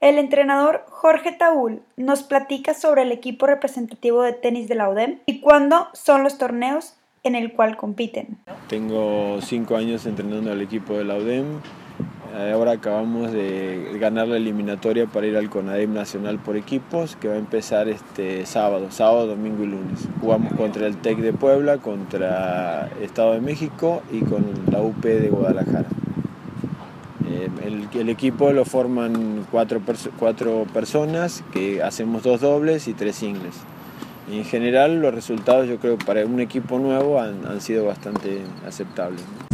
El entrenador Jorge Taúl nos platica sobre el equipo representativo de tenis de la UDEM y cuándo son los torneos en el cual compiten. Tengo 5 años entrenando al equipo de la UDEM. Ahora acabamos de ganar la eliminatoria para ir al CONADEM Nacional por equipos, que va a empezar este sábado, domingo y lunes. Jugamos contra el TEC de Puebla, contra Estado de México y con la UP de Guadalajara. El equipo lo forman cuatro personas, que hacemos 2 dobles y 3 singles. Y en general los resultados, yo creo, para un equipo nuevo han sido bastante aceptables.